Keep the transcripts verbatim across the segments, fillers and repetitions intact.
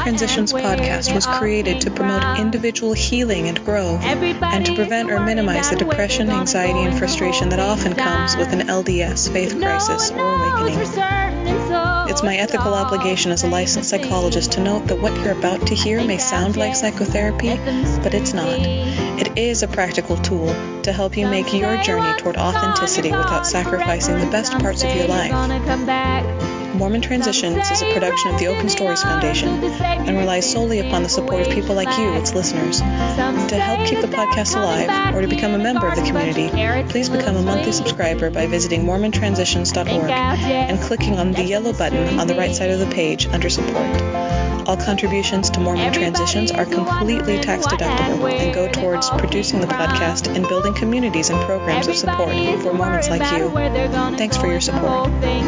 Transitions podcast was created to promote individual healing and growth, and to prevent or minimize the depression, anxiety, and frustration that often comes with an L D S, faith crisis, or awakening. It's my ethical obligation as a licensed psychologist to note that what you're about to hear may sound like psychotherapy, but it's not. It is a practical tool to help you make your journey toward authenticity without sacrificing the best parts of your life. Mormon Transitions is a production of the Open Stories Foundation and relies solely upon the support of people like you, its listeners. To help keep the podcast alive or to become a member of the community, please become a monthly subscriber by visiting mormon transitions dot org and clicking on the yellow button on the right side of the page under support. All contributions to Mormon Transitions are completely tax deductible and go towards producing the podcast and building communities and programs of support for Mormons like you. Thanks for your support.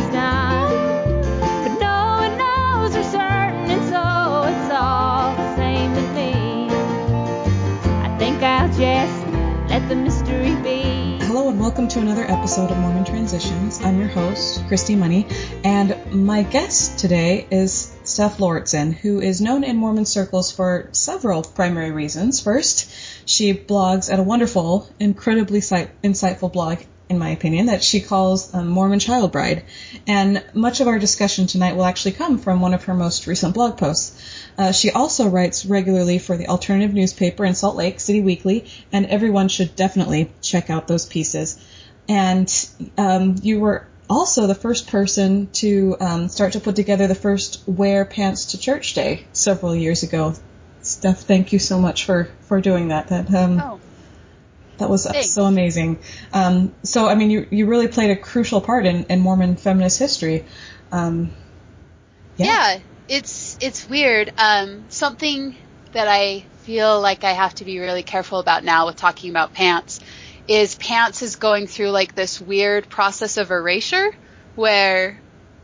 Just let the mystery be. Hello and welcome to another episode of Mormon Transitions. I'm your host, Christy Money, and my guest today is Steph Lauritsen, who is known in Mormon circles for several primary reasons. First, she blogs at a wonderful, incredibly insightful blog, in my opinion, that she calls um, Mormon Child Bride. And much of our discussion tonight will actually come from one of her most recent blog posts. Uh, she also writes regularly for the alternative newspaper in Salt Lake, City Weekly, and everyone should definitely check out those pieces. And um, you were also the first person to um, start to put together the first Wear Pants to Church Day several years ago. Steph, thank you so much for, for doing that. That um, oh. That was Thanks. so amazing. Um, so, I mean, you you really played a crucial part in, in Mormon feminist history. Um, yeah. yeah, it's it's weird. Um, something that I feel like I have to be really careful about now with talking about pants is pants is going through like this weird process of erasure where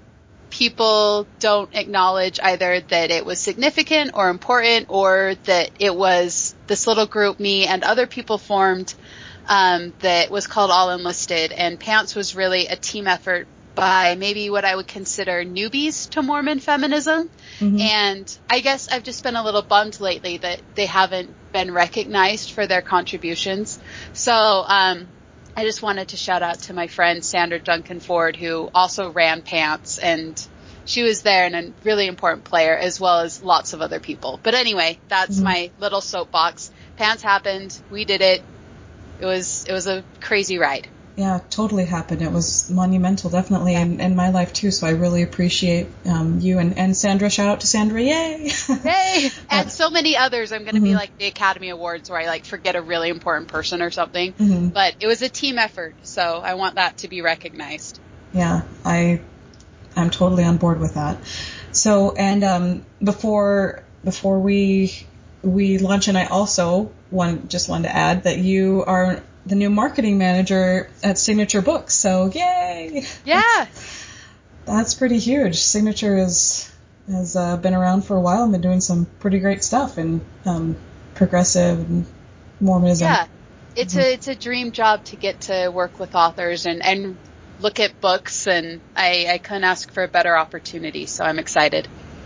people don't acknowledge either that it was significant or important or that it was this little group, me and other people formed, um, that was called All Enlisted. And Pants was really a team effort by maybe what I would consider newbies to Mormon feminism. Mm-hmm. And I guess I've just been a little bummed lately that they haven't been recognized for their contributions. So, um, I just wanted to shout out to my friend Sandra Duncan Ford, who also ran Pants, and she was there and a really important player, as well as lots of other people. But anyway, that's mm-hmm. my little soapbox. Pants happened. We did it. It was it was a crazy ride. Yeah, totally happened. It was monumental, definitely, yeah. in, in my life too. So I really appreciate um, you and, and Sandra. Shout out to Sandra, yay! Yay! And uh, so many others. I'm going to mm-hmm. be like the Academy Awards where I like forget a really important person or something. Mm-hmm. But it was a team effort, so I want that to be recognized. Yeah, I I'm totally on board with that. So, and um, before before we we launch, and I also want just wanted to add that you are the new marketing manager at Signature Books. So, yay! Yeah, that's, that's pretty huge. Signature is has uh, been around for a while and been doing some pretty great stuff in um, progressive and Mormonism. Yeah, it's mm-hmm. a it's a dream job to get to work with authors and and look at books, and I, I couldn't ask for a better opportunity, so I'm excited.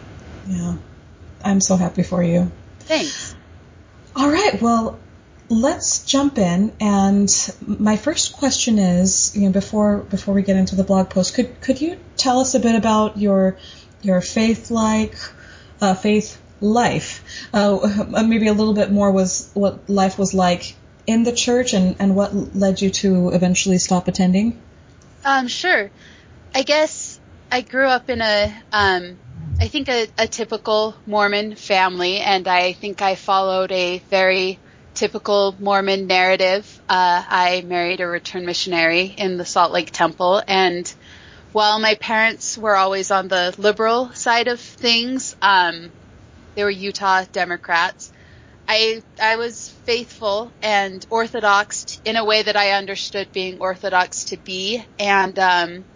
Yeah, I'm so happy for you. Thanks. All right, well, let's jump in, and my first question is, you know, before before we get into the blog post, could could you tell us a bit about your your faith like uh, faith life? Uh, maybe a little bit more was what life was like in the church, and, and what led you to eventually stop attending? Um, sure. I guess I grew up in a, um, I think a, a typical Mormon family, and I think I followed a very typical Mormon narrative. Uh, I married a returned missionary in the Salt Lake Temple, and while my parents were always on the liberal side of things, um, they were Utah Democrats. I I was faithful and orthodox in a way that I understood being orthodox to be, and um,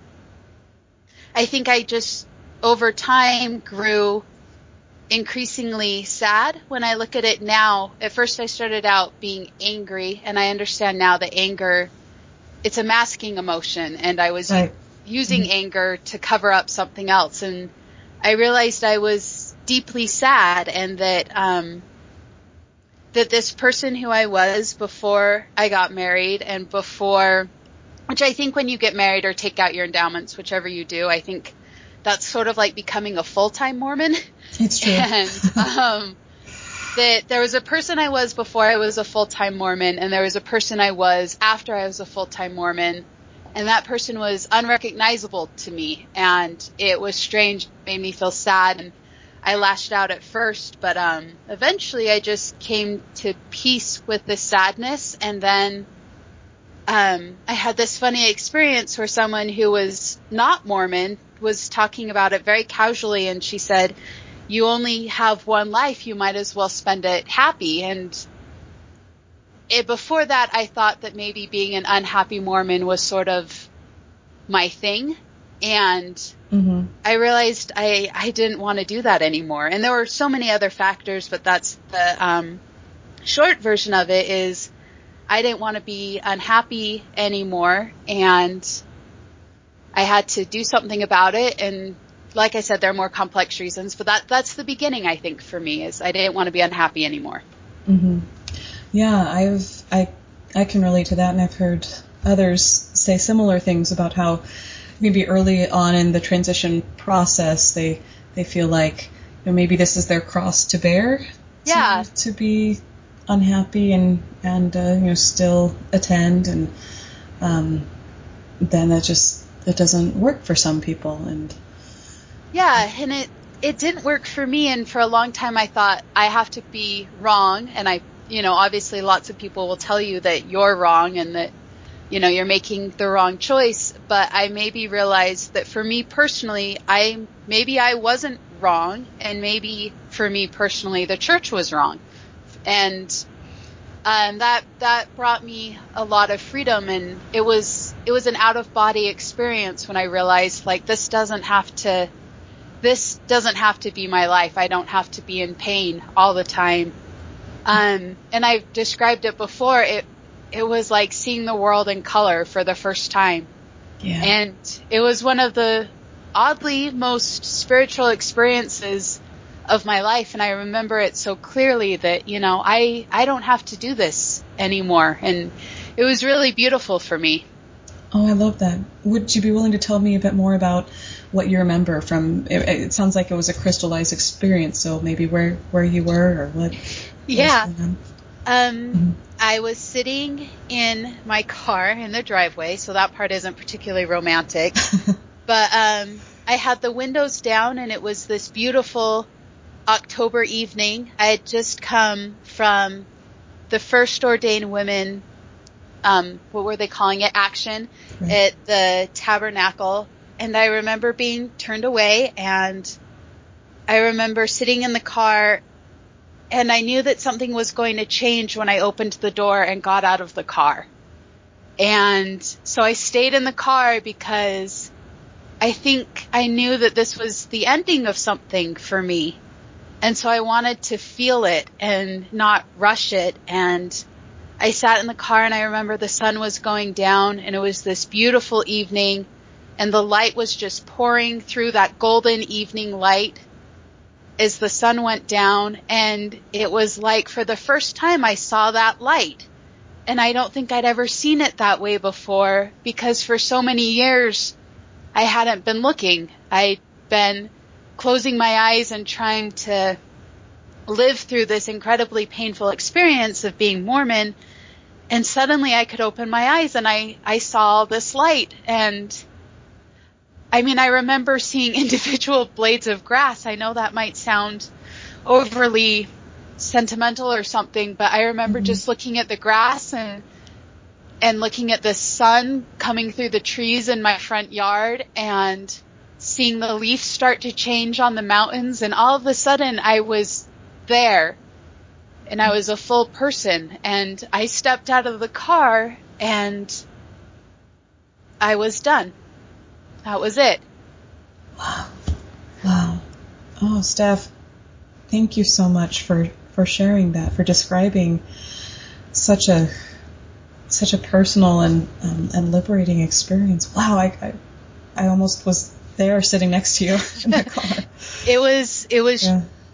I think I just over time grew increasingly sad when I look at it now. At first I started out being angry, and I understand now that anger, it's a masking emotion, and I was right. using mm-hmm. anger to cover up something else, and I realized I was deeply sad, and that um, that this person who I was before I got married and before, which I think when you get married or take out your endowments, whichever you do, I think that's sort of like becoming a full-time Mormon. It's true. And um, that there was a person I was before I was a full-time Mormon, and there was a person I was after I was a full-time Mormon, and that person was unrecognizable to me, and it was strange, it made me feel sad, and I lashed out at first, but um, eventually I just came to peace with the sadness, and then um, I had this funny experience where someone who was not Mormon was talking about it very casually, and she said, you only have one life, you might as well spend it happy. And it, before that, I thought that maybe being an unhappy Mormon was sort of my thing, and mm-hmm. I realized I, I didn't want to do that anymore. And there were so many other factors, but that's the um, short version of it is I didn't want to be unhappy anymore, and I had to do something about it. And like I said, there are more complex reasons, but that that's the beginning, I think, for me, is I didn't want to be unhappy anymore. Mm-hmm. Yeah, I've I I can relate to that, and I've heard others say similar things about how maybe early on in the transition process they they feel like, you know, maybe this is their cross to bear. Yeah. To, to be unhappy and and uh, you know, still attend, and um, then that just it doesn't work for some people. And yeah, and it it didn't work for me, and for a long time I thought I have to be wrong, and I you know obviously lots of people will tell you that you're wrong and that you know you're making the wrong choice, but I maybe realized that for me personally, I maybe I wasn't wrong, and maybe for me personally the church was wrong. And um, that that brought me a lot of freedom, and it was it was an out of body experience when I realized, like, this doesn't have to this doesn't have to be my life. I don't have to be in pain all the time. Um, and I've described it before. It it was like seeing the world in color for the first time. Yeah. And it was one of the oddly most spiritual experiences of my life, and I remember it so clearly that, you know, I, I don't have to do this anymore, and it was really beautiful for me. Oh, I love that. Would you be willing to tell me a bit more about what you remember from, it, it sounds like it was a crystallized experience, so maybe where, where you were or what? Yeah. Was going on? Um, Mm-hmm. I was sitting in my car in the driveway, so that part isn't particularly romantic, but um, I had the windows down, and it was this beautiful October evening. I had just come from the first ordained women, um, what were they calling it, action, right, at the Tabernacle. And I remember being turned away, and I remember sitting in the car, and I knew that something was going to change when I opened the door and got out of the car. And so I stayed in the car because I think I knew that this was the ending of something for me. And so I wanted to feel it and not rush it. And I sat in the car, and I remember the sun was going down, and it was this beautiful evening, and the light was just pouring through, that golden evening light as the sun went down. And it was like, for the first time, I saw that light. And I don't think I'd ever seen it that way before, because for so many years I hadn't been looking. I'd been closing my eyes and trying to live through this incredibly painful experience of being Mormon. And suddenly I could open my eyes, and I, I saw this light. And I mean, I remember seeing individual blades of grass. I know that might sound overly sentimental or something, but I remember mm-hmm. just looking at the grass and and looking at the sun coming through the trees in my front yard, and seeing the leaves start to change on the mountains, and all of a sudden I was there, and I was a full person, and I stepped out of the car, and I was done. That was it. Wow. Wow. Oh, Steph, thank you so much for, for sharing that, for describing such a such a personal and um, and liberating experience. Wow, I, I I almost was there sitting next to you in the car. It was it was yeah.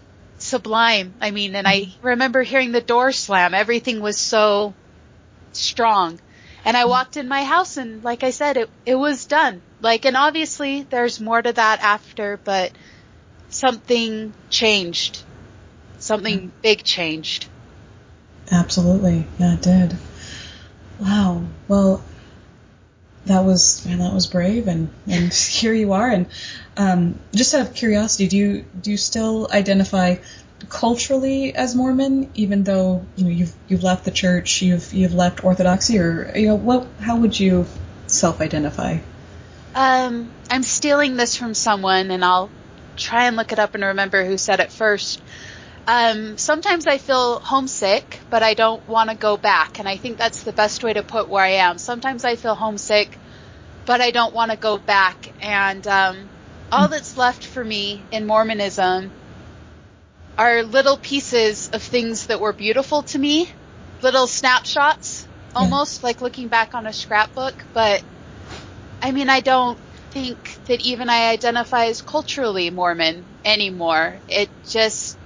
sublime. I mean, and I remember hearing the door slam. Everything was so strong. And I walked in my house and, like I said, it, it was done. Like, and obviously there's more to that after, but something changed. Something big changed. Absolutely. Yeah, it did. Wow. Well, that was, man, that was brave, and, and here you are. And um, just out of curiosity, do you do you still identify culturally as Mormon, even though you know you've you've left the church, you've you've left Orthodoxy, or you know what? How would you self-identify? Um, I'm stealing this from someone, and I'll try and look it up and remember who said it first. Um, sometimes I feel homesick, but I don't want to go back. And I think that's the best way to put where I am. Sometimes I feel homesick, but I don't want to go back. And um, all that's left for me in Mormonism are little pieces of things that were beautiful to me, little snapshots, almost yeah. like looking back on a scrapbook. But, I mean, I don't think that even I identify as culturally Mormon anymore. It just...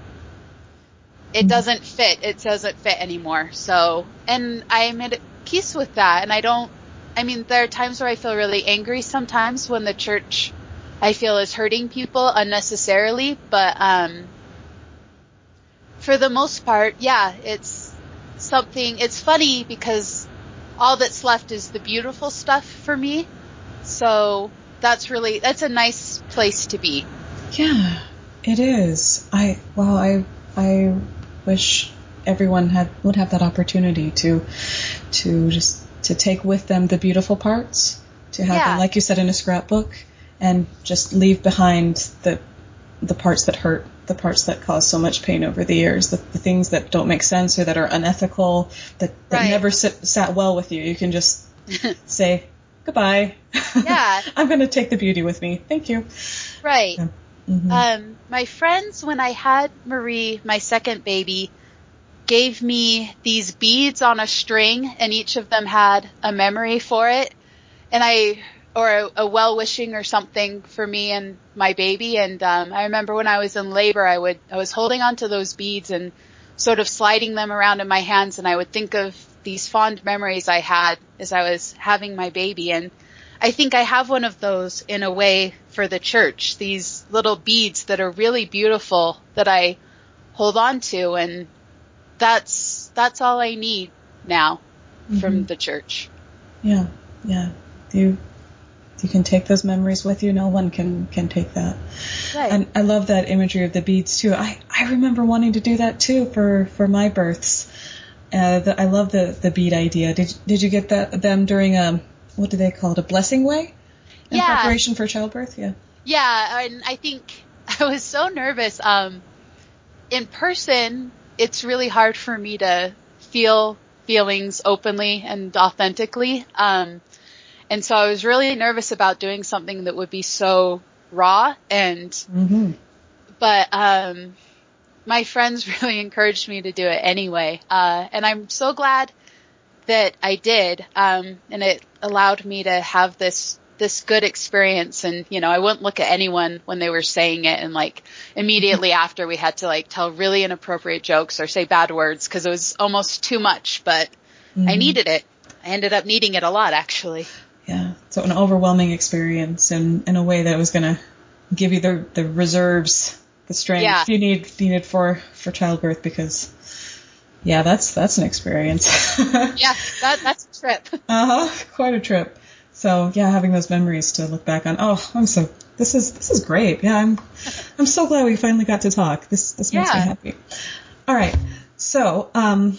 It doesn't fit. It doesn't fit anymore. So, and I'm at peace with that. And I don't, I mean, there are times where I feel really angry sometimes when the church, I feel, is hurting people unnecessarily. But um, for the most part, yeah, it's something, it's funny because all that's left is the beautiful stuff for me. So that's really, that's a nice place to be. Yeah, it is. I, well, I, I, wish everyone had would have that opportunity to to just to take with them the beautiful parts, to have yeah. them, like you said, in a scrapbook, and just leave behind the the parts that hurt, the parts that cause so much pain over the years, the, the things that don't make sense or that are unethical, that, that right. never sit, sat well with you. You can just say goodbye. Yeah, I'm going to take the beauty with me. Thank you. Right. Yeah. Mm-hmm. Um, my friends, when I had Marie, my second baby, gave me these beads on a string, and each of them had a memory for it, and I, or a, a well-wishing or something for me and my baby. And um, I remember when I was in labor, I would, I was holding onto those beads and sort of sliding them around in my hands, and I would think of these fond memories I had as I was having my baby. And I think I have one of those in a way for the church, these little beads that are really beautiful that I hold on to, and that's that's all I need now mm-hmm. from the church. Yeah, yeah. You you can take those memories with you. No one can, can take that. Right. And I love that imagery of the beads too. I, I remember wanting to do that too for, for my births. Uh, the, I love the, the bead idea. Did did you get that them during a, what do they call it, a blessing way? In yeah. preparation for childbirth? Yeah. Yeah, and I think I was so nervous. Um, in person, it's really hard for me to feel feelings openly and authentically. Um, and so I was really nervous about doing something that would be so raw. And, mm-hmm. but, um, my friends really encouraged me to do it anyway. Uh, and I'm so glad that I did. Um, and it allowed me to have this this good experience. And, you know, I wouldn't look at anyone when they were saying it, and like immediately after we had to like tell really inappropriate jokes or say bad words because it was almost too much, but mm-hmm. I needed it. I ended up needing it a lot, actually. Yeah. So an overwhelming experience, and in a way that was going to give you the, the reserves, the strength yeah. you need, needed for, for childbirth, because yeah, that's, that's an experience. yeah, that, that's a trip. uh-huh. Quite a trip. So yeah, having those memories to look back on. Oh, I'm so this is this is great. Yeah, I'm I'm so glad we finally got to talk. This this makes yeah. me happy. All right, so um,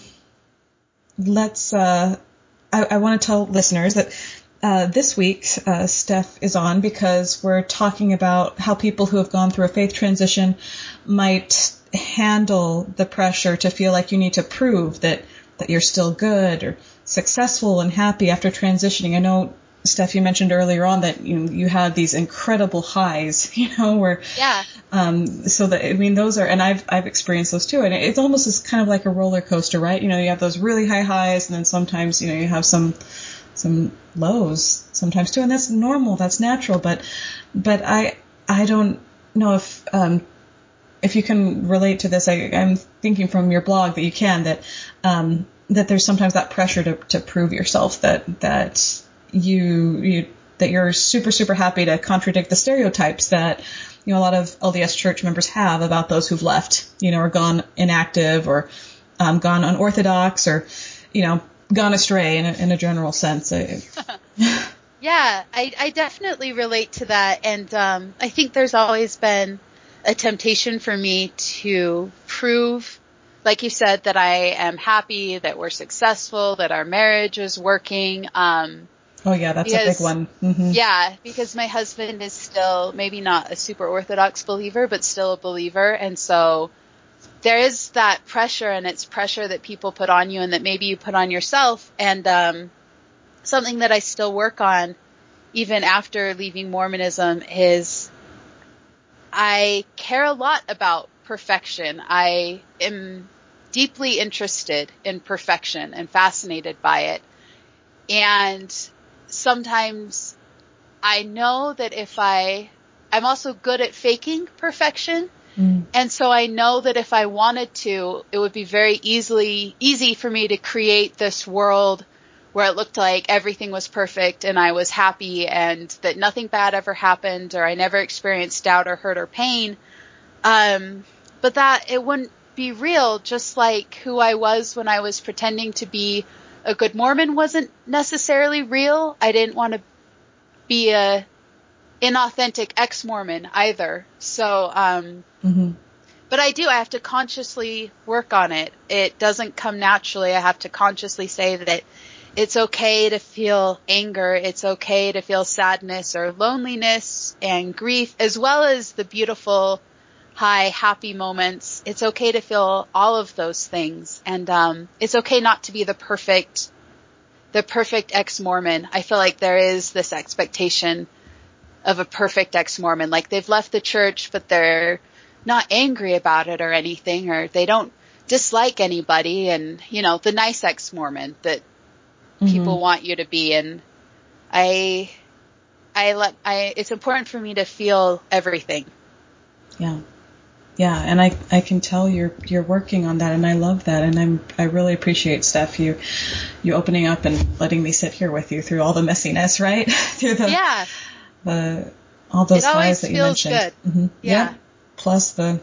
let's. Uh, I, I want to tell listeners that uh, this week uh, Steph is on because we're talking about how people who have gone through a faith transition might handle the pressure to feel like you need to prove that that you're still good or successful and happy after transitioning. I know, Steph, you mentioned earlier on that you you had these incredible highs, you know, where yeah. Um, so that I mean, those are, and I've I've experienced those too, and it's almost as kind of like a roller coaster, right? You know, you have those really high highs, and then sometimes you know you have some some lows sometimes too, and that's normal, that's natural. But but I I don't know if um, if you can relate to this, I, I'm thinking from your blog that you can, that um, that there's sometimes that pressure to, to prove yourself, that that you you that you're super super happy to contradict the stereotypes that, you know, a lot of L D S church members have about those who've left, you know, or gone inactive, or um, gone unorthodox, or, you know, gone astray in a, in a general sense. Yeah, I, I definitely relate to that, and um, I think there's always been a temptation for me to prove, like you said, that I am happy, that we're successful, that our marriage is working. Um, oh yeah, that's because, a big one. Mm-hmm. Yeah, because my husband is still maybe not a super orthodox believer, but still a believer, and so there is that pressure, and it's pressure that people put on you and that maybe you put on yourself, and um, something that I still work on even after leaving Mormonism is I care a lot about perfection. I am deeply interested in perfection and fascinated by it. And sometimes I know that if I, I'm also good at faking perfection. Mm. And so I know that if I wanted to, it would be very easily, easy for me to create this world where it looked like everything was perfect and I was happy and that nothing bad ever happened, or I never experienced doubt or hurt or pain. Um, but that it wouldn't be real, just like who I was when I was pretending to be a good Mormon wasn't necessarily real. I didn't want to be a inauthentic ex-Mormon either. So, um, mm-hmm. But I do, I have to consciously work on it. It doesn't come naturally. I have to consciously say that it's okay to feel anger. It's okay to feel sadness or loneliness and grief, as well as the beautiful, high, happy moments. It's okay to feel all of those things. And um, it's okay not to be the perfect, the perfect ex-Mormon. I feel like there is this expectation of a perfect ex-Mormon. Like they've left the church, but they're not angry about it or anything, or they don't dislike anybody. And, you know, the nice ex-Mormon that people mm-hmm. want you to be. And I, I let, I, it's important for me to feel everything. Yeah. Yeah. And I, I can tell you're, you're working on that, and I love that. And I'm, I really appreciate, Steph, you, you opening up and letting me sit here with you through all the messiness, right? through the, yeah. the, all those highs that you mentioned. It always feels good. Mm-hmm. Yeah. yeah. Plus the,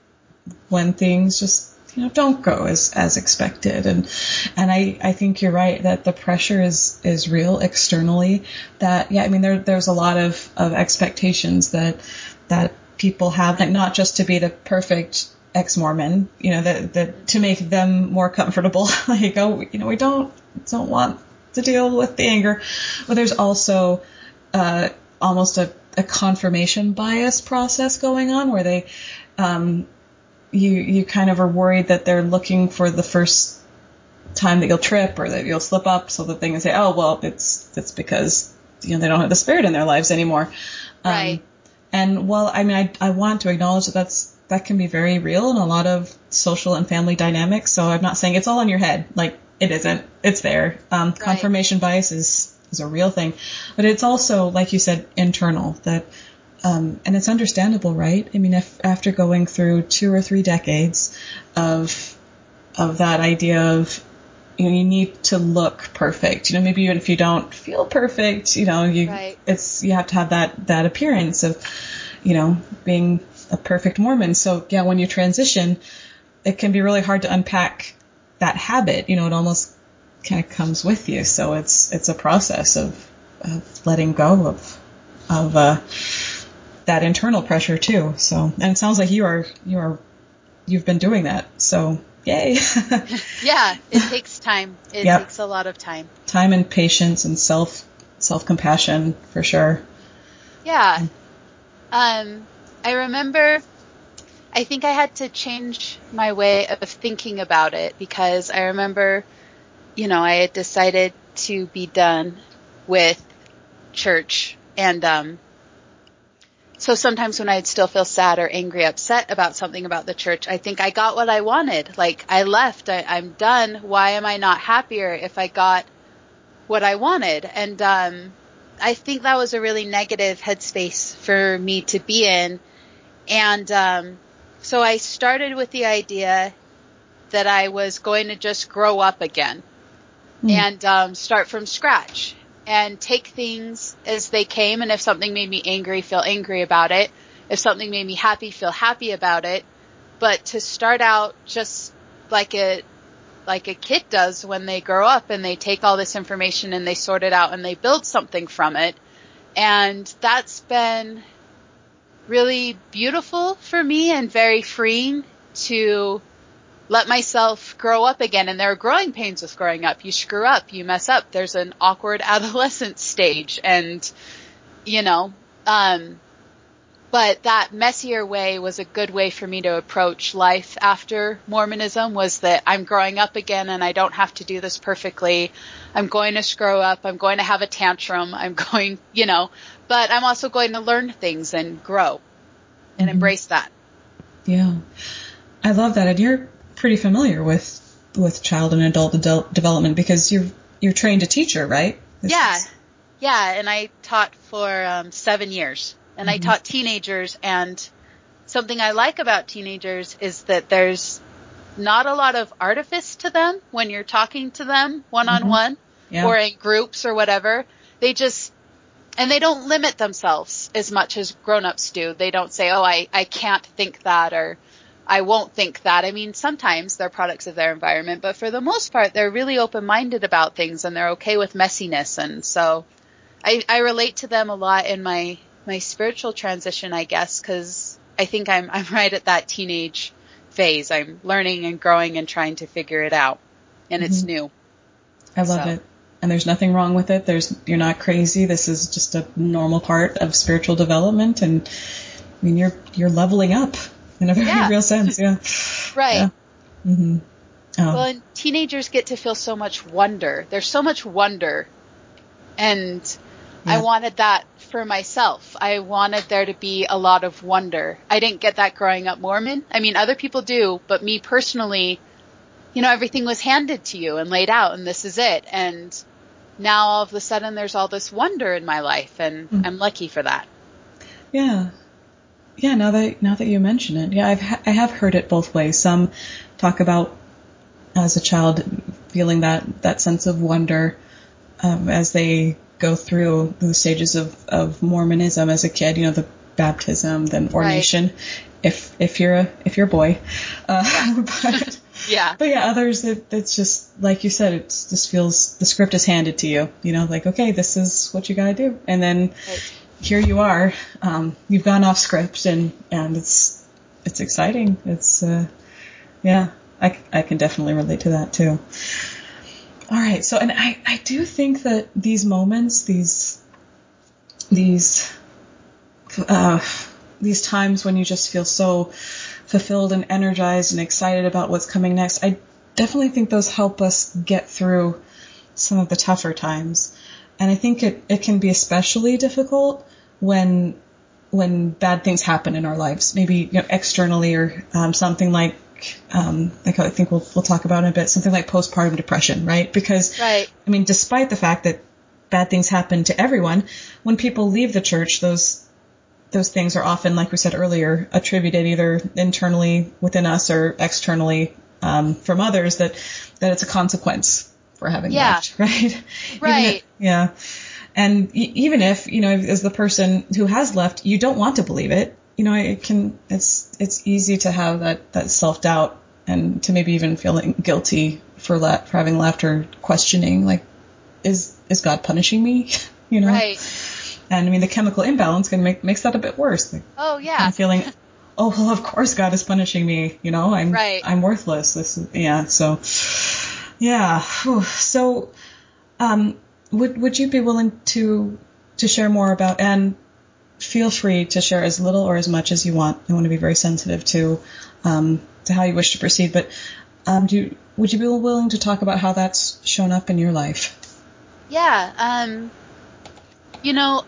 when things just, you know, don't go as, as expected. And, and I, I think you're right that the pressure is, is real externally. That, yeah, I mean, there, there's a lot of, of expectations that, that people have, like not just to be the perfect ex-Mormon, you know, that, that to make them more comfortable. Like, oh, you know, we don't, don't want to deal with the anger. But there's also, uh, almost a, a confirmation bias process going on where they, um, you you kind of are worried that they're looking for the first time that you'll trip or that you'll slip up, so that they can say, oh, well, it's it's because, you know, they don't have the Spirit in their lives anymore. Right. Um, and well, I mean, I I want to acknowledge that that's that can be very real in a lot of social and family dynamics. So I'm not saying it's all in your head. Like, it isn't. It's there. Um, right. Confirmation bias is is a real thing, but it's also, like you said, internal. That Um, and it's understandable, right? I mean, if after going through two or three decades of of that idea of, you know, you need to look perfect. You know, maybe even if you don't feel perfect, you know, you right. it's you have to have that that appearance of, you know, being a perfect Mormon. So yeah, when you transition, it can be really hard to unpack that habit. You know, it almost kind of comes with you. So it's it's a process of of letting go of of uh. that internal pressure too. So, and it sounds like you are, you are, you've been doing that. So, yay. Yeah, it takes time. It yep. takes a lot of time. Time and patience and self, self-compassion for sure. Yeah. Um, I remember, I think I had to change my way of thinking about it, because I remember, you know, I had decided to be done with church, and, um, so sometimes when I'd still feel sad or angry, upset about something about the church, I think I got what I wanted. Like, I left. I, I'm done. Why am I not happier if I got what I wanted? And um, I think that was a really negative headspace for me to be in. And um, so I started with the idea that I was going to just grow up again mm. and um, start from scratch and take things as they came. And if something made me angry, feel angry about it. If something made me happy, feel happy about it. But to start out just like a like a kid does when they grow up and they take all this information and they sort it out and they build something from it. And that's been really beautiful for me and very freeing to let myself grow up again. And there are growing pains with growing up. You screw up, you mess up. There's an awkward adolescent stage. And, you know, um, but that messier way was a good way for me to approach life after Mormonism, was that I'm growing up again and I don't have to do this perfectly. I'm going to screw up. I'm going to have a tantrum. I'm going, you know, but I'm also going to learn things and grow and mm-hmm. embrace that. Yeah. I love that. And you're pretty familiar with, with child and adult adult development because you're, you're trained a teacher, right? This yeah. Is... Yeah. And I taught for um, seven years. And mm-hmm. I taught teenagers, and something I like about teenagers is that there's not a lot of artifice to them when you're talking to them one-on-one mm-hmm. yeah. or in groups or whatever. They just, and they don't limit themselves as much as grown-ups do. They don't say, oh, I, I can't think that, or I won't think that. I mean, sometimes they're products of their environment, but for the most part, they're really open-minded about things, and they're okay with messiness. And so I, I relate to them a lot in my my spiritual transition, I guess, because I think I'm I'm right at that teenage phase. I'm learning and growing and trying to figure it out, and mm-hmm. it's new. I love so. it, and there's nothing wrong with it. There's you're not crazy. This is just a normal part of spiritual development, and I mean you're you're leveling up in a very yeah. real sense. Yeah, right. Yeah. Mm-hmm. Oh. Well, and teenagers get to feel so much wonder. There's so much wonder, and yeah. I wanted that for myself. I wanted there to be a lot of wonder. I didn't get that growing up Mormon. I mean, other people do, but me personally, you know, everything was handed to you and laid out, and this is it. And now all of a sudden there's all this wonder in my life, and mm. I'm lucky for that. Yeah. Yeah, now that now that you mention it, yeah, I've ha- I have heard it both ways. Some talk about as a child feeling that, that sense of wonder um, as they go through the stages of, of Mormonism as a kid, you know, the baptism, then ordination, right. if if you're a if you're a boy. Uh, yeah. but, yeah. But yeah, others it, it's just like you said, it just feels the script is handed to you. You know, like okay, this is what you gotta do, and then right. here you are. Um, you've gone off script, and and it's it's exciting. It's uh, yeah, I I can definitely relate to that too. All right, so and I, I do think that these moments, these these uh, these times when you just feel so fulfilled and energized and excited about what's coming next, I definitely think those help us get through some of the tougher times. And I think it, it can be especially difficult when when bad things happen in our lives, maybe you know, externally or um, something like. Um, like I think we'll we'll talk about in a bit, something like postpartum depression, right? Because, right. I mean, despite the fact that bad things happen to everyone, when people leave the church, those those things are often, like we said earlier, attributed either internally within us or externally um, from others that that it's a consequence for having yeah. left, right? Right. If, yeah. And e- even if, you know, as the person who has left, you don't want to believe it. You know, it can, it's, it's easy to have that, that self-doubt and to maybe even feeling guilty for le- for having left or questioning, like, is, is God punishing me? You know? Right. And I mean, the chemical imbalance can make, makes that a bit worse. Like, oh, yeah. Kind of feeling, oh, well, of course God is punishing me. You know, I'm, right. I'm worthless. This is, yeah. So, yeah. Whew. So, um, would, would you be willing to, to share more about, and feel free to share as little or as much as you want. I want to be very sensitive to um, to how you wish to proceed. But um, do you, would you be willing to talk about how that's shown up in your life? Yeah. Um, you know,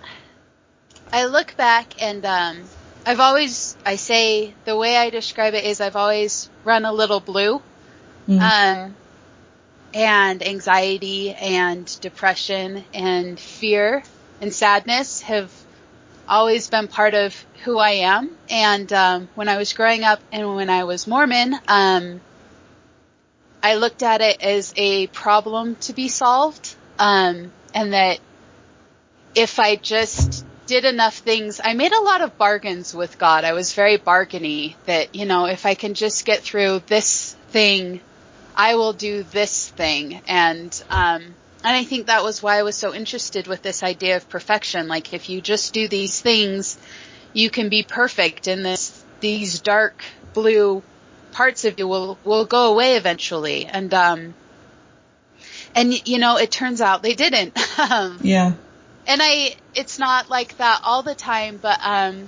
I look back and um, I've always, I say, the way I describe it is I've always run a little blue. Mm. Um, and anxiety and depression and fear and sadness have always been part of who I am. And um, when I was growing up and when I was Mormon, um, I looked at it as a problem to be solved, um, and that if I just did enough things, I made a lot of bargains with God. I was very bargainy that, you know, if I can just get through this thing, I will do this thing. And, um, and I think that was why I was so interested with this idea of perfection. Like, if you just do these things, you can be perfect, and this, these dark blue parts of you will, will go away eventually. And, um, and, you know, it turns out they didn't. um, yeah. And I, it's not like that all the time, but, um,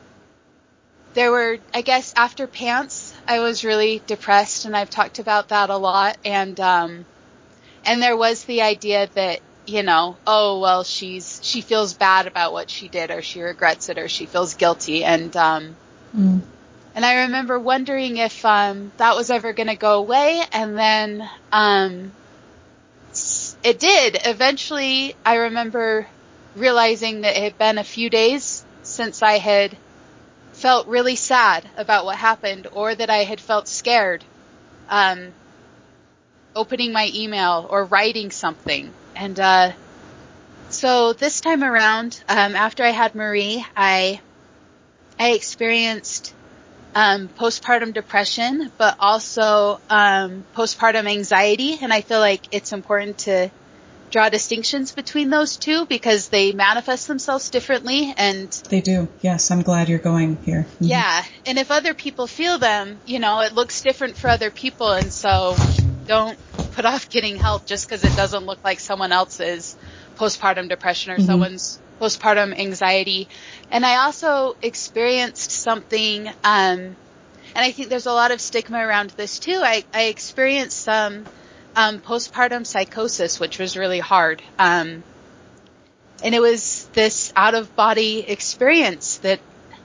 there were, I guess, after Pants, I was really depressed, and I've talked about that a lot. And, um, and there was the idea that, you know, oh, well, she's, she feels bad about what she did, or she regrets it, or she feels guilty. And, um, mm. and I remember wondering if, um, that was ever going to go away. And then, um, it did. Eventually, I remember realizing that it had been a few days since I had felt really sad about what happened, or that I had felt scared, um, opening my email or writing something. And, uh, so this time around, um, after I had Marie, I, I experienced, um, postpartum depression, but also, um, postpartum anxiety. And I feel like it's important to draw distinctions between those two because they manifest themselves differently. And they do. Yes, I'm glad you're going here. Mm-hmm. Yeah. And if other people feel them, you know, it looks different for other people. And so don't put off getting help just because it doesn't look like someone else's postpartum depression or mm-hmm. someone's postpartum anxiety. And I also experienced something, um, and I think there's a lot of stigma around this too. I, I experienced some Um, postpartum psychosis, which was really hard. Um, and it was this out-of-body experience that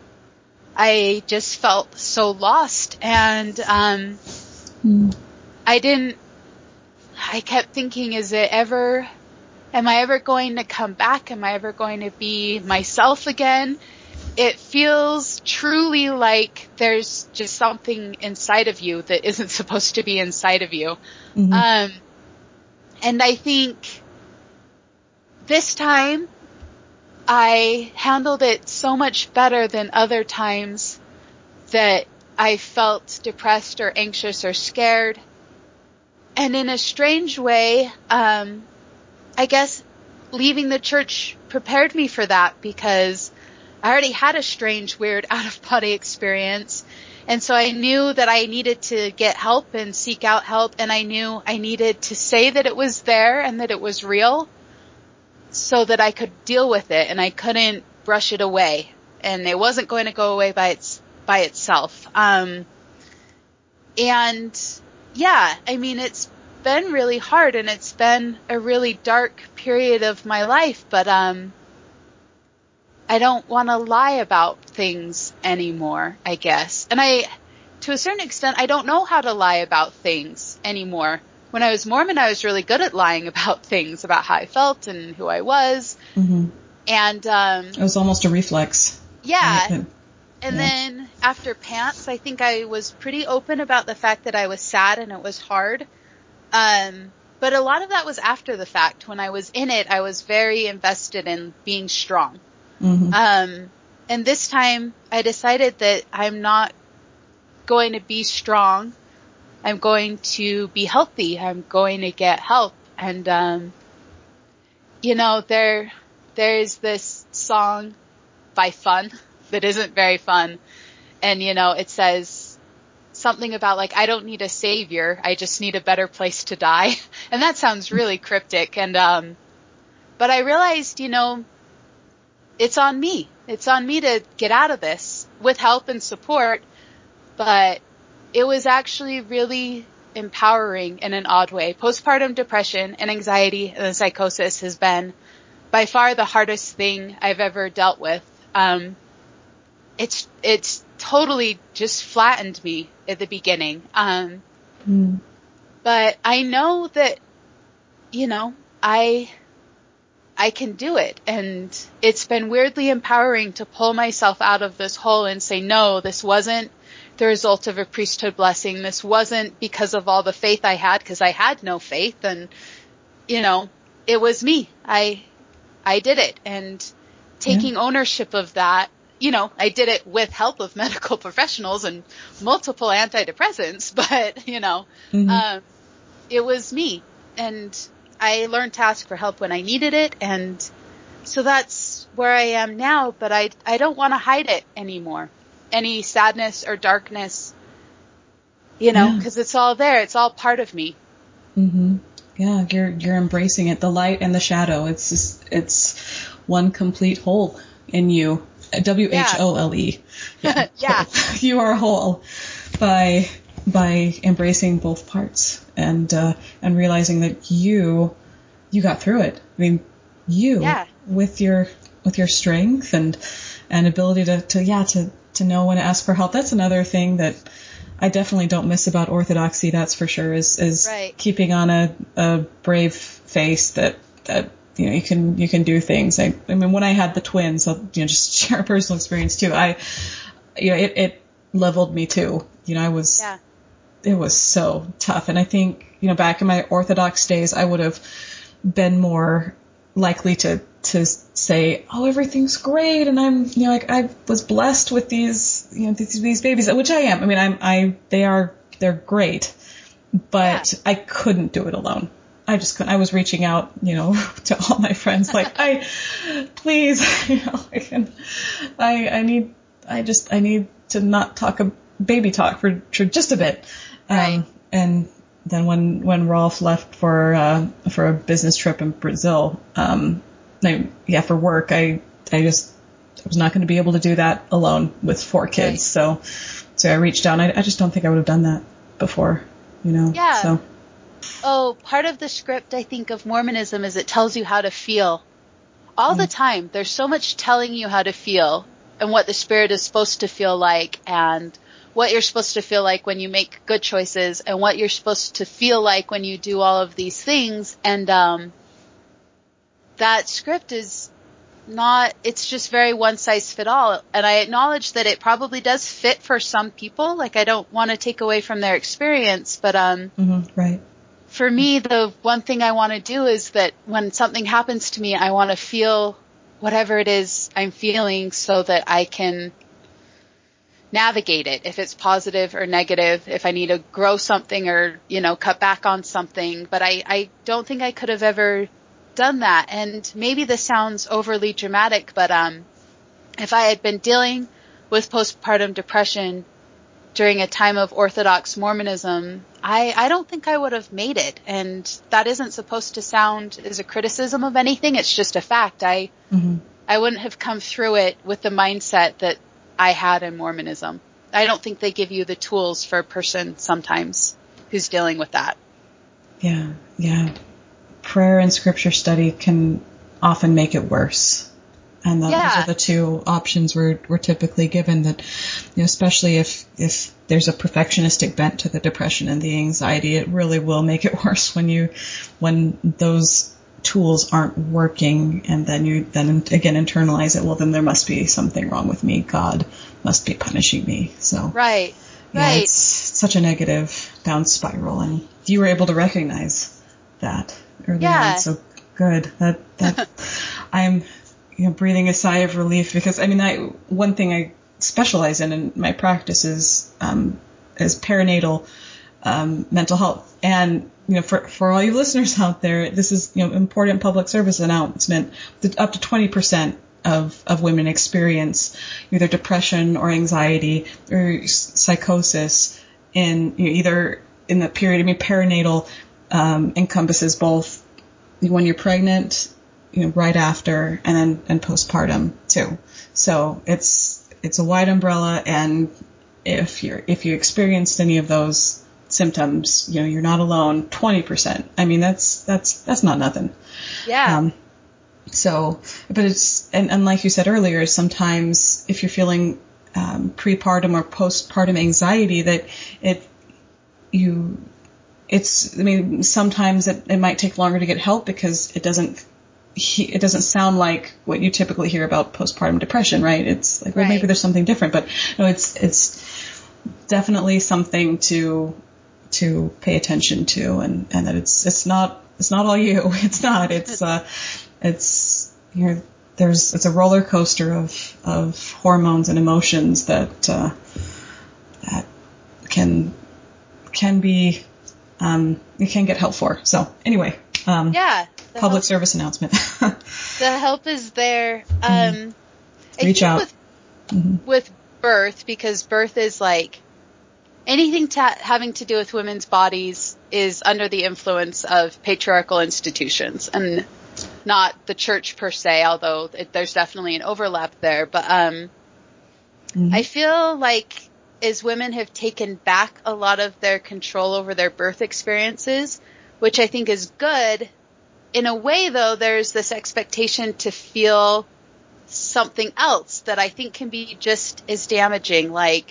I just felt so lost. And um, mm. I didn't, I kept thinking, is it ever, am I ever going to come back? Am I ever going to be myself again? It feels truly like there's just something inside of you that isn't supposed to be inside of you. Mm-hmm. Um, and I think this time I handled it so much better than other times that I felt depressed or anxious or scared. And in a strange way, um, I guess leaving the church prepared me for that because I already had a strange, weird, out-of-body experience. And so I knew that I needed to get help and seek out help. And I knew I needed to say that it was there and that it was real so that I could deal with it. And I couldn't brush it away. And it wasn't going to go away by its, by itself. Um, and yeah, I mean, it's been really hard and it's been a really dark period of my life, but, um, I don't want to lie about things anymore, I guess. And I, to a certain extent, I don't know how to lie about things anymore. When I was Mormon, I was really good at lying about things, about how I felt and who I was. Mm-hmm. And, um. It was almost a reflex. Yeah. Right? And yeah. Then after Pants, I think I was pretty open about the fact that I was sad and it was hard. Um, but a lot of that was after the fact. When I was in it, I was very invested in being strong. Mm-hmm. Um, and this time I decided that I'm not going to be strong. I'm going to be healthy. I'm going to get help. And, um, you know, there, there's this song by Fun that isn't very fun. And, you know, it says something about like, I don't need a savior. I just need a better place to die. And that sounds really cryptic. And, um, but I realized, you know, it's on me. It's on me to get out of this with help and support. But it was actually really empowering in an odd way. Postpartum depression and anxiety and psychosis has been by far the hardest thing I've ever dealt with. Um, it's, it's totally just flattened me at the beginning. Um, mm. But I know that, you know, I, I can do it. And it's been weirdly empowering to pull myself out of this hole and say, no, this wasn't the result of a priesthood blessing. This wasn't because of all the faith I had, because I had no faith. And, you know, it was me. I, I did it. And taking yeah. ownership of that, you know, I did it with help of medical professionals and multiple antidepressants, but, you know, mm-hmm. um, it was me. And I learned to ask for help when I needed it. And so that's where I am now, but I, I don't want to hide it anymore. Any sadness or darkness, you know, because yeah. it's all there. It's all part of me. Mm-hmm. Yeah, you're you're embracing it, the light and the shadow. It's just, it's one complete whole in you. W H O L E. Yeah. yeah. You are whole by by embracing both parts and uh, and realizing that you you got through it. I mean, you yeah. with your with your strength and and ability to, to yeah to to know when to ask for help. That's another thing that I definitely don't miss about Orthodoxy. That's for sure. Is is right. keeping on a, a brave face that that you know you can you can do things. I, I mean, when I had the twins, I'll you know just share a personal experience too. I you know it, it leveled me too. You know I was yeah. it was so tough, and I think you know back in my Orthodox days, I would have been more likely to to say, oh, everything's great, and I'm, you know, like I was blessed with these, you know, these, these babies, which I am. I mean, I'm, I, they are, they're great, but yeah. I couldn't do it alone. I just couldn't. I was reaching out, you know, to all my friends, like, I, please, you know, I can, I, I need, I just, I need to not talk a baby talk for, for just a bit. Right. Um, and then when, when Rolf left for, uh, for a business trip in Brazil, um, I, yeah, for work, I, I just, I was not going to be able to do that alone with four kids. Right. So, so I reached out. I, I just don't think I would have done that before, you know? Yeah. So. Oh, part of the script, I think, of Mormonism is it tells you how to feel all mm. the time. There's so much telling you how to feel and what the spirit is supposed to feel like and what you're supposed to feel like when you make good choices and what you're supposed to feel like when you do all of these things. And, um, that script is not, it's just very one size fit all. And I acknowledge that it probably does fit for some people. Like I don't want to take away from their experience, but, um, mm-hmm, right. for me, the one thing I want to do is that when something happens to me, I want to feel whatever it is I'm feeling so that I can navigate it. If it's positive or negative, if I need to grow something or, you know, cut back on something. But I, I don't think I could have ever done that. And maybe this sounds overly dramatic, but um, if I had been dealing with postpartum depression during a time of Orthodox Mormonism, I, I don't think I would have made it. And that isn't supposed to sound as a criticism of anything. It's just a fact. I mm-hmm. I wouldn't have come through it with the mindset that I had in Mormonism. I don't think they give you the tools for a person sometimes who's dealing with that. Yeah, yeah. Prayer and scripture study can often make it worse. And the, yeah. those are the two options we're, we're typically given, that, you know, especially if, if there's a perfectionistic bent to the depression and the anxiety, it really will make it worse when you, when those tools aren't working, and then you then again internalize it. Well, then there must be something wrong with me. God must be punishing me. So right, yeah, right. It's such a negative down spiral, and you were able to recognize that early yeah. on. So good. That that I'm you know breathing a sigh of relief, because I mean I one thing I specialize in in my practice is um, is perinatal um, mental health. And you know, for, for all you listeners out there, this is, you know, important public service announcement. That up to twenty percent of, of women experience either depression or anxiety or psychosis in, you know, either in the period. I mean, perinatal um, encompasses both when you're pregnant, you know, right after, and then and postpartum too. So it's it's a wide umbrella, and if you're if you experienced any of those symptoms, you know, you're not alone. twenty percent. I mean, that's, that's, that's not nothing. Yeah. Um, so, but it's, and, and like you said earlier, sometimes if you're feeling, um, prepartum or postpartum anxiety, that it, you, it's, I mean, sometimes it, it might take longer to get help because it doesn't he, it doesn't sound like what you typically hear about postpartum depression, right? It's like, well, Right. maybe there's something different, but no, it's it's definitely something to to pay attention to, and, and that it's it's not it's not all you. It's not. It's uh, it's you know, there's it's a roller coaster of of hormones and emotions that uh, that can can be um, it can get help for. So anyway, um, Yeah. the public help- service announcement. The help is there. Um, Mhm. I Reach think out. with Mhm. with birth, because birth is like anything ta- having to do with women's bodies is under the influence of patriarchal institutions, and not the church per se, although it, there's definitely an overlap there. But um, Mhm. I feel like as women have taken back a lot of their control over their birth experiences, which I think is good. In a way, though, there's this expectation to feel something else that I think can be just as damaging, like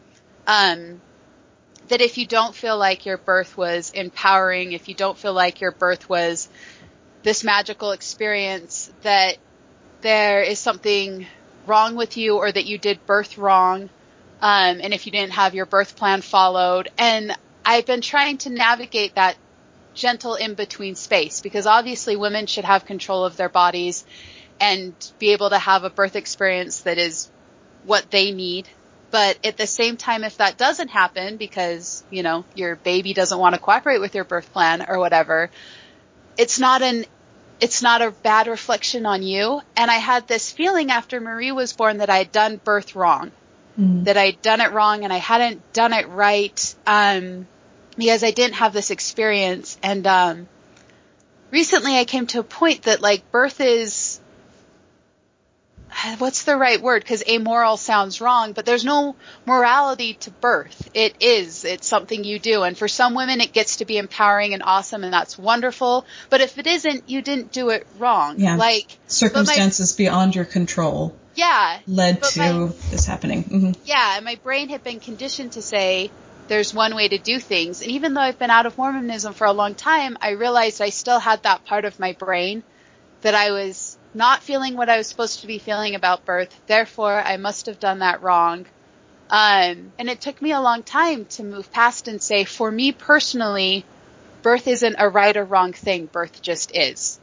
um, that if you don't feel like your birth was empowering, if you don't feel like your birth was this magical experience, that there is something wrong with you, or that you did birth wrong, um, and if you didn't have your birth plan followed. And I've been trying to navigate that gentle in-between space, because obviously women should have control of their bodies and be able to have a birth experience that is what they need. But at the same time, if that doesn't happen because, you know, your baby doesn't want to cooperate with your birth plan or whatever, it's not an it's not a bad reflection on you. And I had this feeling after Marie was born that I had done birth wrong, Mhm. that I'd done it wrong and I hadn't done it right, um, because I didn't have this experience. And um, recently I came to a point that, like, birth is, what's the right word? Because amoral sounds wrong, but there's no morality to birth. It is. It's something you do. And for some women, it gets to be empowering and awesome, and that's wonderful. But if it isn't, you didn't do it wrong. Yeah. Like, Circumstances beyond your control yeah. led but to my- this happening. hmm Yeah, and my brain had been conditioned to say there's one way to do things. And even though I've been out of Mormonism for a long time, I realized I still had that part of my brain that I was not feeling what I was supposed to be feeling about birth. Therefore, I must have done that wrong. Um, and it took me a long time to move past and say, for me personally, birth isn't a right or wrong thing. Birth just is.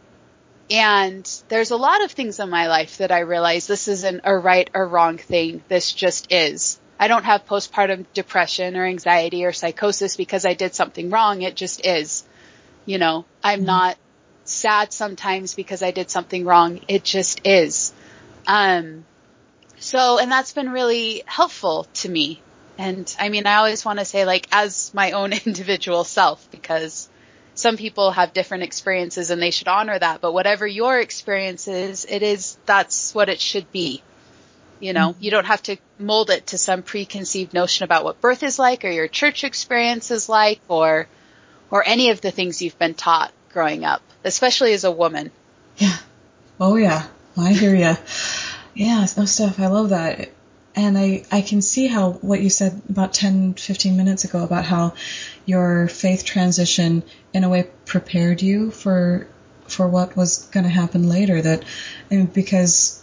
And there's a lot of things in my life that I realize this isn't a right or wrong thing. This just is. I don't have postpartum depression or anxiety or psychosis because I did something wrong. It just is. You know, I'm mm-hmm. not sad sometimes because I did something wrong. It just is. Um, so, and that's been really helpful to me. And I mean, I always want to say, like, as my own individual self, because some people have different experiences and they should honor that. But whatever your experience is, it is, that's what it should be. You know, mm-hmm. you don't have to mold it to some preconceived notion about what birth is like or your church experience is like or, or any of the things you've been taught growing up, especially as a woman. Yeah. Oh, yeah. I hear ya. Yeah. Oh, Steph, I love that. And I, I can see how what you said about ten, fifteen minutes ago about how your faith transition in a way prepared you for for what was going to happen later. That, I mean, because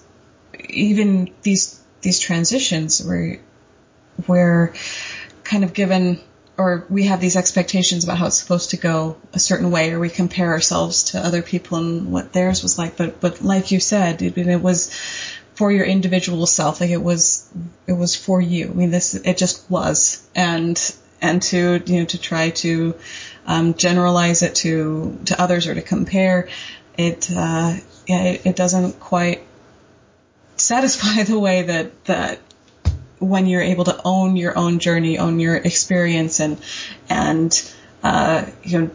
even these these transitions were we're kind of given, or we have these expectations about how it's supposed to go a certain way, or we compare ourselves to other people and what theirs was like. But but like you said, it, it was for your individual self. Like it was it was for you. I mean, this it just was, and and to you know to try to um, generalize it to to others or to compare it. Uh, yeah, it, it doesn't quite satisfy the way that that. when you're able to own your own journey, own your experience, and and uh, you know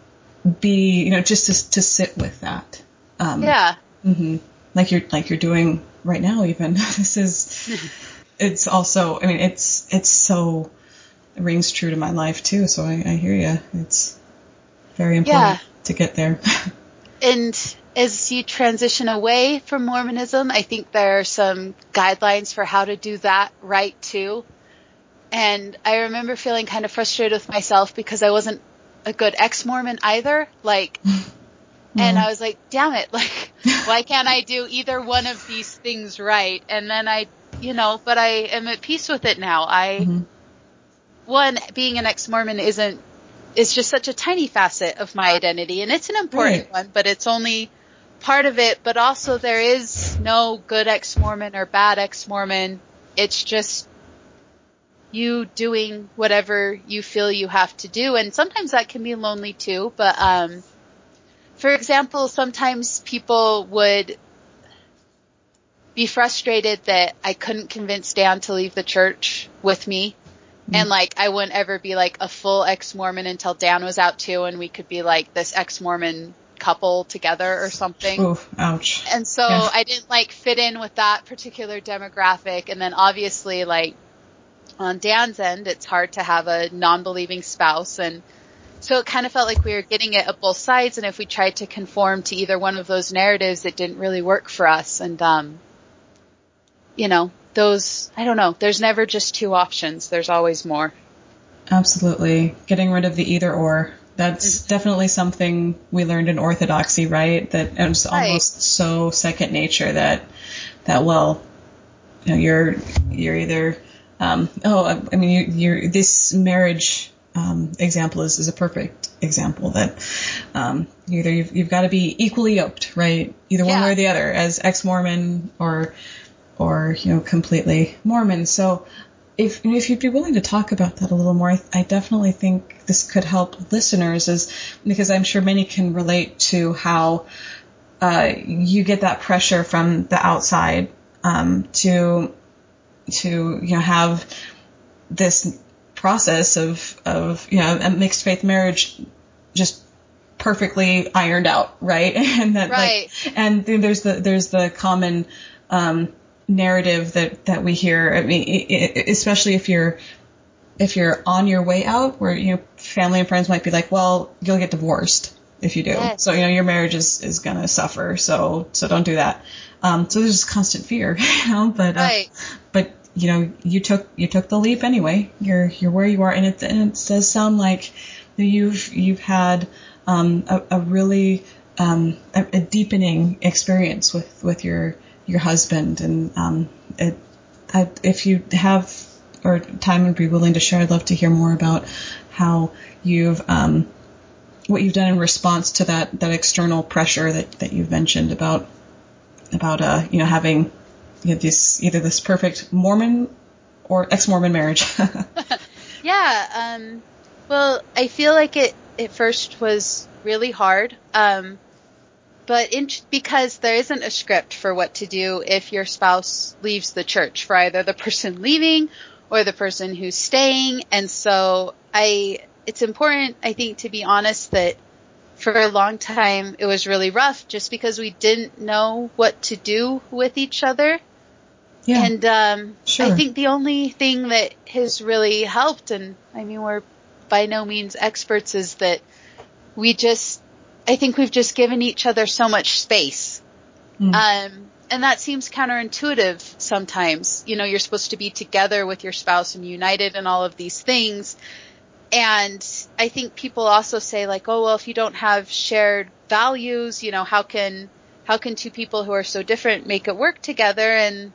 be you know just to to sit with that. Um, yeah. Mm-hmm. Like you're like you're doing right now. Even this is. It's also. I mean, it's it's so it rings true to my life too. So I, I hear you. It's very important yeah. to get there. And as you transition away from Mormonism, I think there are some guidelines for how to do that right too. And I remember feeling kind of frustrated with myself because I wasn't a good ex-Mormon either. Like, And I was like, damn it, like, why can't I do either one of these things right? And then I, you know, but I am at peace with it now. I, mm-hmm. one, being an ex-Mormon isn't, is just such a tiny facet of my identity, and it's an important right. one, but it's only part of it. But also there is no good ex-Mormon or bad ex-Mormon. It's just you doing whatever you feel you have to do. And sometimes that can be lonely too, but, um, for example, sometimes people would be frustrated that I couldn't convince Dan to leave the church with me. Mm. And, like, I wouldn't ever be, like, a full ex-Mormon until Dan was out, too, and we could be, like, this ex-Mormon couple together or something. Oof, ouch. And so yeah. I didn't, like, fit in with that particular demographic. And then, obviously, like, on Dan's end, it's hard to have a non-believing spouse, and so it kind of felt like we were getting it at both sides, and if we tried to conform to either one of those narratives, it didn't really work for us. And, um, you know, those, I don't know, there's never just two options. There's always more. Absolutely. Getting rid of the either or. That's mm-hmm. definitely something we learned in Orthodoxy, right? That it was right. almost so second nature that, that, well, you know, you're, you're either, um, oh, I, I mean, you, you're, this marriage, Um, example is, is a perfect example that um, either you've, you've got to be equally yoked, right? Either one yeah. way or the other, as ex-Mormon or or you know completely Mormon. So if if you'd be willing to talk about that a little more, I, I definitely think this could help listeners, is because I'm sure many can relate to how uh, you get that pressure from the outside um, to to you know have this process of, of, you know, a mixed faith marriage just perfectly ironed out, right? And that, right. like, and then there's the, there's the common, um, narrative that, that we hear. I mean, it, it, especially if you're, if you're on your way out, where, you know, family and friends might be like, well, you'll get divorced if you do. Yes. So, you know, your marriage is, is gonna suffer. So, so don't do that. Um, so there's just constant fear, you know, but, uh, right. but, you know, you took you took the leap anyway. You're you're where you are, and it and it does sound like you've you've had um, a, a really um, a, a deepening experience with, with your your husband, and um, it, I, if you have or time would be willing to share, I'd love to hear more about how you've um, what you've done in response to that that external pressure that, that you've mentioned about about uh you know having. You know, this either this perfect Mormon or ex-Mormon marriage. yeah. Um, well, I feel like it at first was really hard, um, but in, because there isn't a script for what to do if your spouse leaves the church, for either the person leaving or the person who's staying. And so I, it's important, I think, to be honest that for a long time it was really rough just because we didn't know what to do with each other. Yeah, and um, sure. I think the only thing that has really helped, and I mean, we're by no means experts, is that we just, I think we've just given each other so much space. Mm. Um, and that seems counterintuitive sometimes. You know, you're supposed to be together with your spouse and united in all of these things. And I think people also say, like, oh, well, if you don't have shared values, you know, how can, how can two people who are so different make it work together? And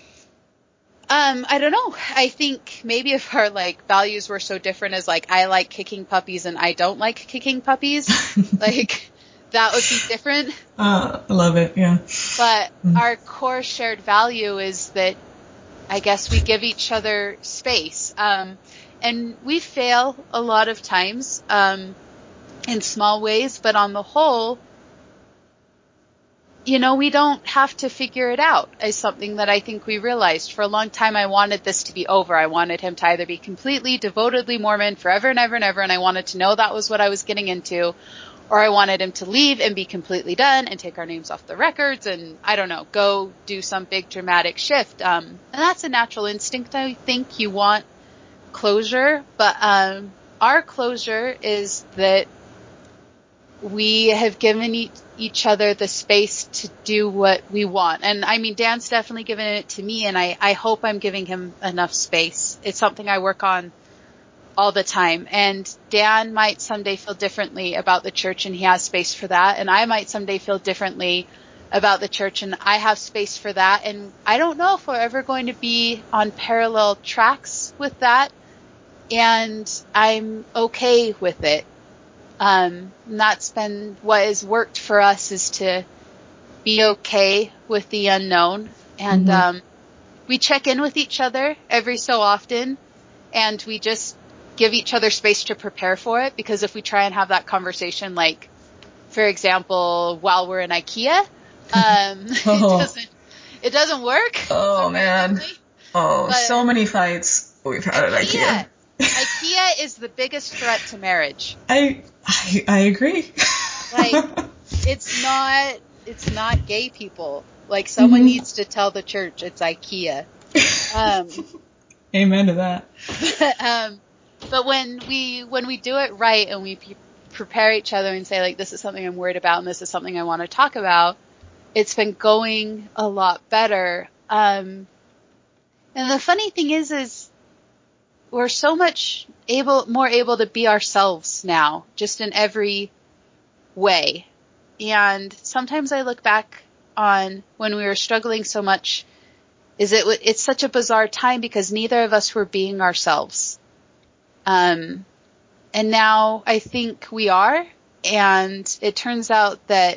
Um, I don't know. I think maybe if our, like, values were so different as, like, I like kicking puppies and I don't like kicking puppies, like, that would be different. Uh, I love it, yeah. But mm. our core shared value is that I guess we give each other space. Um, and we fail a lot of times, um, in small ways, but on the whole, you know, we don't have to figure it out, is something that I think we realized. For a long time, I wanted this to be over. I wanted him to either be completely, devotedly Mormon forever and ever and ever, and I wanted to know that was what I was getting into, or I wanted him to leave and be completely done and take our names off the records and, I don't know, go do some big dramatic shift. Um, and that's a natural instinct. I think you want closure, but um, our closure is that we have given each, each other the space to do what we want. And I mean, Dan's definitely given it to me, and I, I hope I'm giving him enough space. It's something I work on all the time. And Dan might someday feel differently about the church, and he has space for that. And I might someday feel differently about the church, and I have space for that. And I don't know if we're ever going to be on parallel tracks with that. And I'm okay with it. Um, and that's been what has worked for us, is to be okay with the unknown. And, mm-hmm. um, we check in with each other every so often, and we just give each other space to prepare for it. Because if we try and have that conversation, like, for example, while we're in IKEA, um, oh. it doesn't, it doesn't work. Oh man. Oh, but so many fights we've had at IKEA. IKEA is the biggest threat to marriage. I, I, I agree. Like, it's not, it's not gay people. Like, someone mm-hmm. needs to tell the church it's IKEA. Um, Amen to that. But, um, but when we, when we do it right, and we pe- prepare each other and say, like, this is something I'm worried about, and this is something I want to talk about, it's been going a lot better. Um, and the funny thing is, is, we're so much able, more able to be ourselves now, just in every way. And sometimes I look back on when we were struggling so much, is it, it's such a bizarre time because neither of us were being ourselves. Um, and now I think we are, and it turns out that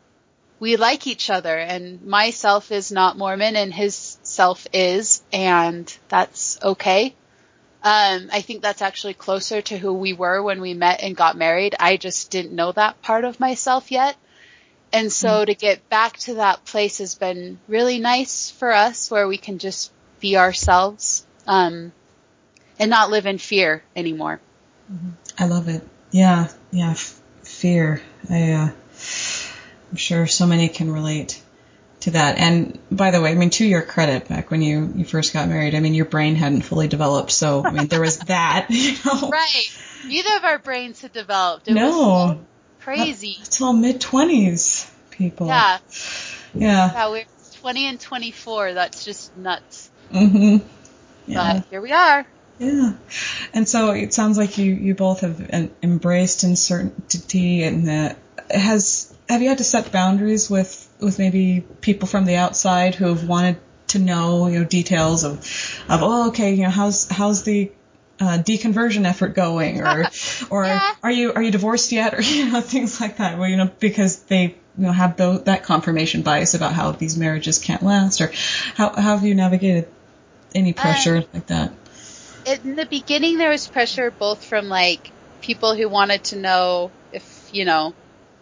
we like each other, and my self is not Mormon and his self is, and that's okay. Um, I think that's actually closer to who we were when we met and got married. I just didn't know that part of myself yet. And so mm-hmm. to get back to that place has been really nice for us, where we can just be ourselves, um, and not live in fear anymore. Mm-hmm. I love it. Yeah. Yeah. F- fear. I, uh, I'm sure so many can relate to that. And by the way, I mean, to your credit, back when you, you first got married, I mean, your brain hadn't fully developed. So, I mean, there was that, you know. Right. Neither of our brains had developed. It no. was so crazy. Until mid-twenties, people. Yeah. Yeah. Yeah, we're twenty and twenty-four. That's just nuts. Mm-hmm. Yeah. But here we are. Yeah. And so it sounds like you, you both have embraced uncertainty, and uh, has, have you had to set boundaries with, with maybe people from the outside who have wanted to know, you know, details of, of, oh, okay, you know, how's, how's the, uh, deconversion effort going, or, or yeah. are you, are you divorced yet? Or, you know, things like that, where, you know, because they, you know, have those, that confirmation bias about how these marriages can't last, or how, how have you navigated any pressure um, like that? In the beginning, there was pressure both from, like, people who wanted to know if, you know,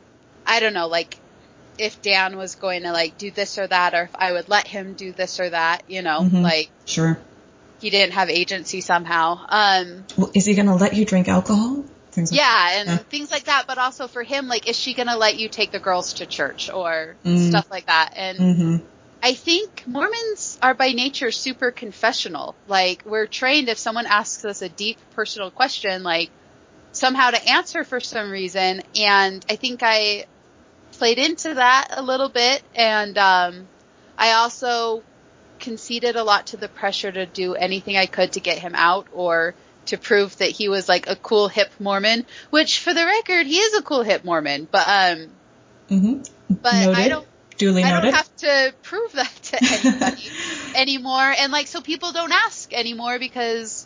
I don't know, like, if Dan was going to, like, do this or that, or if I would let him do this or that, you know, mm-hmm. like, sure, he didn't have agency somehow. Um, well, is he going to let you drink alcohol? Things like yeah, and yeah. things like that, but also for him, like, is she going to let you take the girls to church, or mm. stuff like that? And mm-hmm. I think Mormons are by nature super confessional. Like, we're trained if someone asks us a deep personal question, like, somehow to answer for some reason. And I think I played into that a little bit. And um, I also conceded a lot to the pressure to do anything I could to get him out, or to prove that he was, like, a cool, hip Mormon, which, for the record, he is a cool, hip Mormon. But, um, mm-hmm. but Noted. I don't. Duly I noted. don't have to prove that to anybody anymore. And, like, so people don't ask anymore because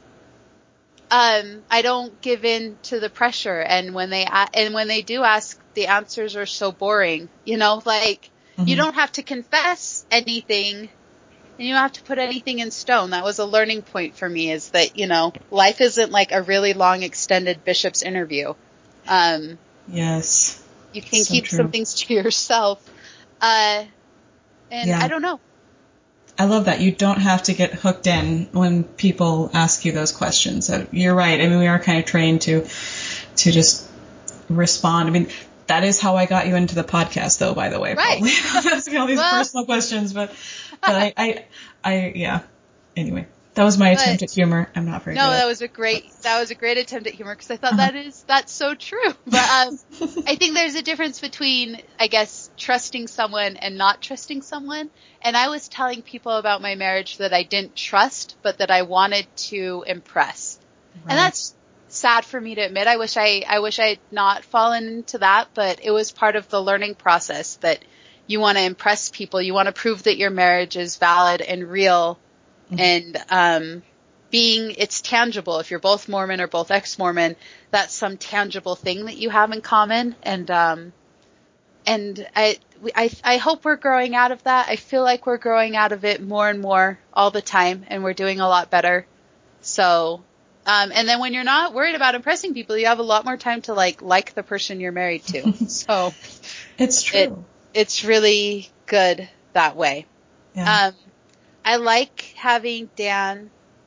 um, I don't give in to the pressure. And when they a- and when they do ask, the answers are so boring. You know, like, mm-hmm. you don't have to confess anything, and you don't have to put anything in stone. That was a learning point for me, is that, you know, life isn't like a really long, extended bishop's interview. Um, yes. You can so keep true. some things to yourself. Uh, and yeah. I don't know. I love that. You don't have to get hooked in when people ask you those questions. So you're right. I mean, we are kind of trained to, to just respond. I mean, that is how I got you into the podcast, though, by the way. Right. Probably asking all these well, personal questions, but, but I, I, I, yeah. Anyway. That was my attempt but, at humor. I'm not very no, good. No, that was a great, that was a great attempt at humor, because I thought uh-huh. that is, that's so true. But, um, I think there's a difference between, I guess, trusting someone and not trusting someone. And I was telling people about my marriage that I didn't trust, but that I wanted to impress. Right. And that's sad for me to admit. I wish I, I wish I had not fallen into that, but it was part of the learning process that you want to impress people. You want to prove that your marriage is valid and real, mm-hmm. and, um, being, it's tangible. If you're both Mormon or both ex-Mormon, that's some tangible thing that you have in common. And, um, and I, I, I hope we're growing out of that. I feel like we're growing out of it more and more all the time, and we're doing a lot better. So, um, and then when you're not worried about impressing people, you have a lot more time to like, like the person you're married to. So it's true. It, it's really good that way. Yeah. Um, I like having Dan.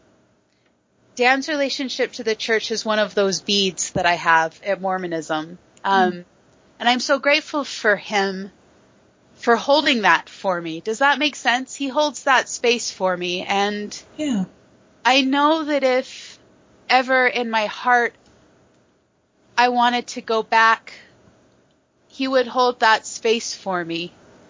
Dan's relationship to the church is one of those beads that I have at Mormonism. Um, mm. And I'm so grateful for him for holding that for me. Does that make sense? He holds that space for me. And yeah. I know that if ever in my heart I wanted to go back, he would hold that space for me.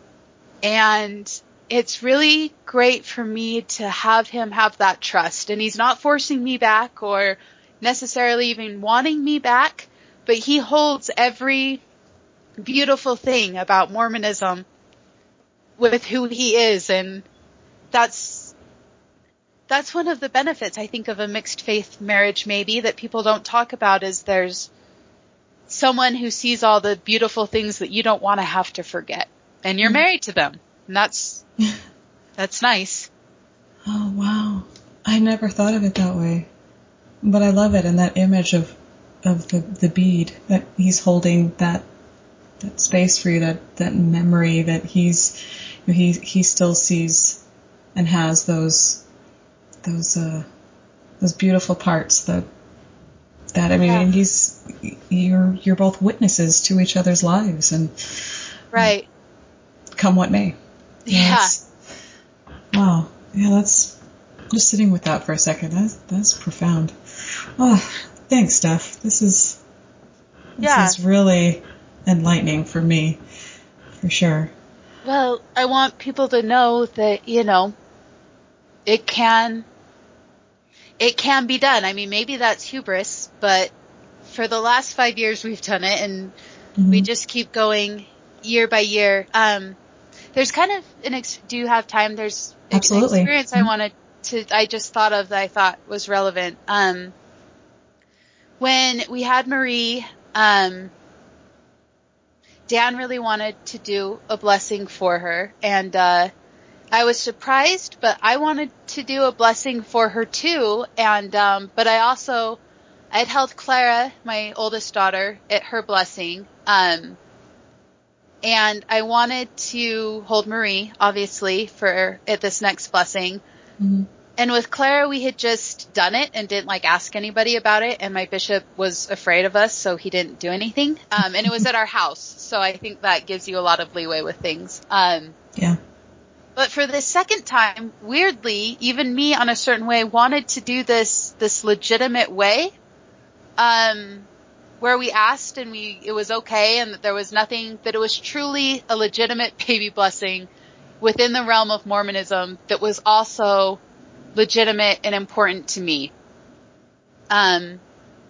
And it's really great for me to have him have that trust. And he's not forcing me back or necessarily even wanting me back, but he holds every beautiful thing about Mormonism with who he is. And that's, that's one of the benefits, I think, of a mixed faith marriage, maybe, that people don't talk about, is there's someone who sees all the beautiful things that you don't want to have to forget. And you're mm. married to them. And that's, that's nice. Oh, wow. I never thought of it that way. But I love it. And that image of, of the, the bead, that he's holding that, that space for you, that, that memory that he's, you know, he, he still sees and has those, those, uh, those beautiful parts that, that, I mean, yeah. he's, you're, you're both witnesses to each other's lives, and right. come what may. Yeah. That's, wow. Yeah, that's, just sitting with that for a second. That's, that's profound. Oh, thanks, Steph. This is, this yeah. is really enlightening for me, for sure. Well, I want people to know that, you know, it can, it can be done. I mean, maybe that's hubris, but for the last five years we've done it, and mm-hmm. we just keep going year by year. Um, there's kind of an, ex- do you have time? There's Absolutely. an experience mm-hmm. I wanted to, I just thought of that I thought was relevant. Um, when we had Marie, um, Dan really wanted to do a blessing for her, and, uh, I was surprised, but I wanted to do a blessing for her too. And, um, but I also, I had held Clara, my oldest daughter, at her blessing. Um, and I wanted to hold Marie, obviously, for at this next blessing. Mm-hmm. And with Clara, we had just done it and didn't like ask anybody about it. And my bishop was afraid of us, so he didn't do anything. Um, and it was at our house. So I think that gives you a lot of leeway with things. Um, yeah. But for the second time, weirdly, even me on a certain way wanted to do this, this legitimate way, um, where we asked and we, it was okay and that there was nothing, that it was truly a legitimate baby blessing within the realm of Mormonism that was also legitimate and important to me. Um,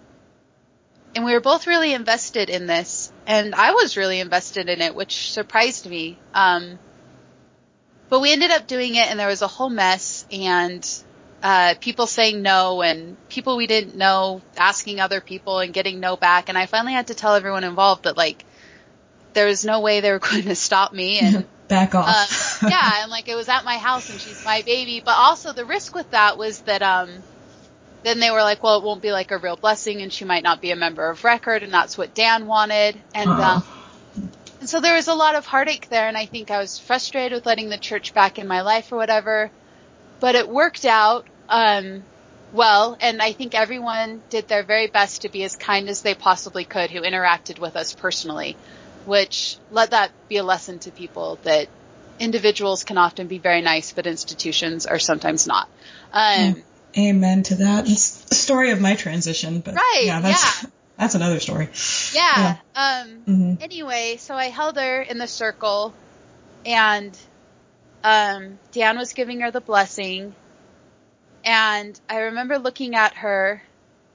and we were both really invested in this, and I was really invested in it, which surprised me. Um, But we ended up doing it, and there was a whole mess, and uh people saying no, and people we didn't know asking other people and getting no back. And I finally had to tell everyone involved that, like, there was no way they were going to stop me. And back off. uh, yeah, and like, it was at my house, and she's my baby. But also the risk with that was that um then they were like, well, it won't be like a real blessing, and she might not be a member of record, and that's what Dan wanted. And oh. um And so there was a lot of heartache there, and I think I was frustrated with letting the church back in my life or whatever. But it worked out um, well, and I think everyone did their very best to be as kind as they possibly could who interacted with us personally, which let that be a lesson to people that individuals can often be very nice, but institutions are sometimes not. Um, oh, amen to that. It's the story of my transition, but right, yeah, that's... yeah. That's another story. Yeah. yeah. Um, mm-hmm. Anyway, so I held her in the circle, and um, Dan was giving her the blessing. And I remember looking at her,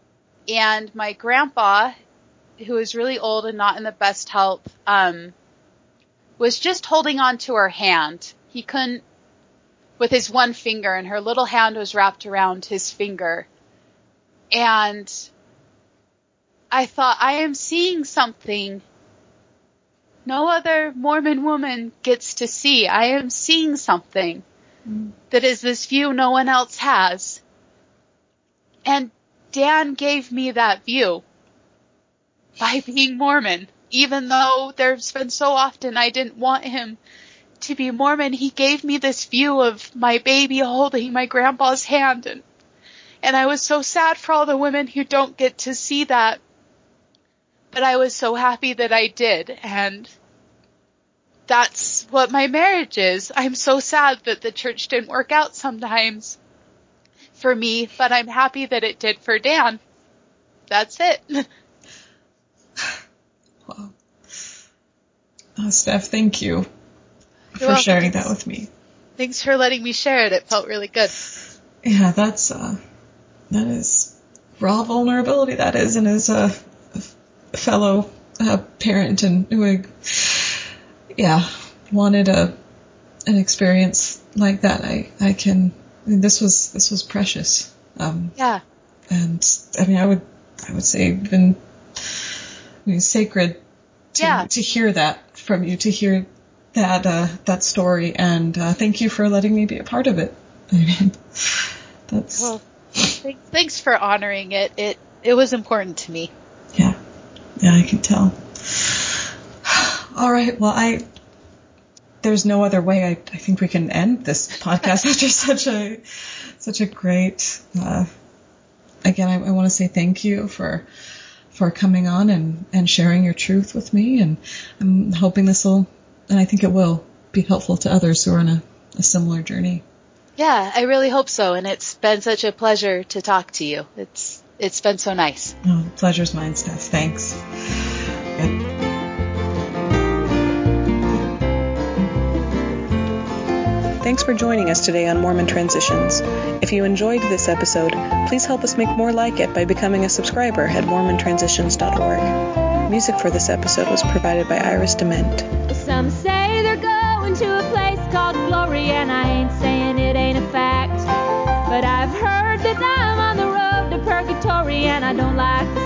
and my grandpa, who is really old and not in the best health, um, was just holding on to her hand. He couldn't, with his one finger, and her little hand was wrapped around his finger. And I thought, I am seeing something no other Mormon woman gets to see. I am seeing something mm. that is this view no one else has. And Dan gave me that view by being Mormon. Even though there's been so often I didn't want him to be Mormon, he gave me this view of my baby holding my grandpa's hand. And, and I was so sad for all the women who don't get to see that. But I was so happy that I did. And that's what my marriage is. I'm so sad that the church didn't work out sometimes for me, but I'm happy that it did for Dan. That's it. Wow. Oh, Steph, thank you You're for welcome. sharing Thanks. that with me. Thanks for letting me share it. It felt really good. Yeah, that's, uh, that is raw vulnerability, that is, and as a, a fellow uh, parent and who, I, yeah, wanted a, an experience like that, I, I can, I mean, this was, this was precious. Um, yeah. And, I mean, I would, I would say even, I mean, sacred to, yeah. to hear that from you, to hear that, uh, that story, and, uh, thank you for letting me be a part of it. I mean, that's... Well, th- thanks for honoring it. It, it was important to me. Yeah. Yeah, I can tell. All right. Well, I, there's no other way I, I think we can end this podcast after such a, such a great, uh, again, I, I want to say thank you for, for coming on and, and sharing your truth with me. And I'm hoping this will, and I think it will, be helpful to others who are on a, a similar journey. Yeah, I really hope so. And it's been such a pleasure to talk to you. It's, it's been so nice. Oh, the pleasure's mine, Steph. Thanks. Good. Thanks for joining us today on Mormon Transitions. If you enjoyed this episode, please help us make more like it by becoming a subscriber at mormon transitions dot org. Music for this episode was provided by Iris Dement. Some say they're going to a place called glory, and I ain't saying it ain't a fact. But I've heard that I'm on the road to purgatory, and I don't like the